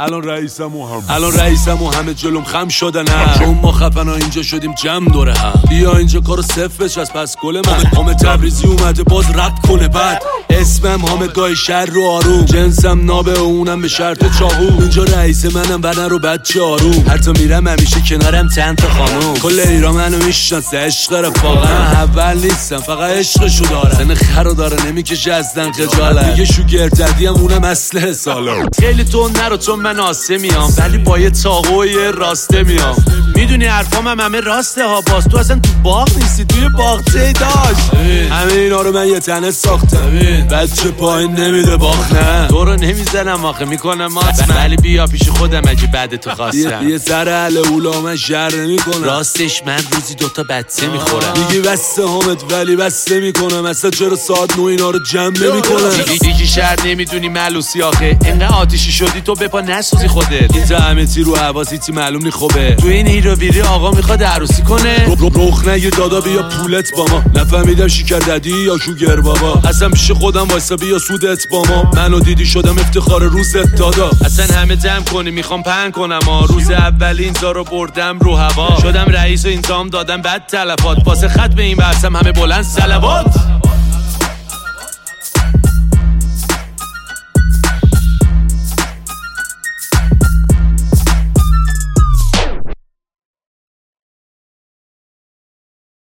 الان رئیسم و همه جلوم خم شدن چون ما خفنا اینجا شدیم جمع دوره هم. بیا اینجا کارو صفر بچسب پس گل من. حامد تبریزی اومده باز رد کنه بعد اسمم حامد گای شر رو آروم، جنسم نابه و اونم به شرط چاهو. اینجا رئیس منم برنه رو بچه آروم، هر تا میرم همیشه کنارم چند تا خانوم. کل ایران منو میشناسه عشق رفاقه، اول نیستم فقط عشقشو دارم. سن خرو داره نمیکشه اصلا خجالت، میگه شوگرددیم اونم اصله سالا. خیلی تو نرو چون من آسه میام، ولی با یه چاقو و یه راسته میام. میدونی حرفام همه راسته ها، باز تو اصلا تو باغ نیستی، توی باغچه داشت. همه اینا رو من یه تنه ساختم، بچه پایین نمیده باخ. نه تو رو نمیزنم آخه میکنم مات، ولی بیا پیش خودم اگه بعد تو خواستم. یه سر اهل اولا من شر نمیکنم، راستش من روزی 2 تا بچه میخورم. میگی بسته حامد ولی بسته میکنم، اصلا چرا ساعت 9 اینا رو جمع نمیکنم. دیگه شر نمیدونی ملوسی آخه، انقدر آتیشی شدی تو بپا نسوزی خودت. اینجا همه تی رو حواسیتی معلوم نی خوبه، تو این هیرو ویری آقا میخواد عروسی کنه. رخ نگه دادا بیا پولت با ما، نفهمیدم شیکر ددی یا شوگر بابا. اصلا پیش خودم وایسا بیا سودت با ما، منو دیدی شدم افتخار روزت دادا. اصلا همه جمع کنی میخوام پهن کنم روز اول اینجا رو بردم رو هوا. شدم رئیس و اینجام دادم بعد تلفات، واسه خط به این برسم همه بلند صلوات.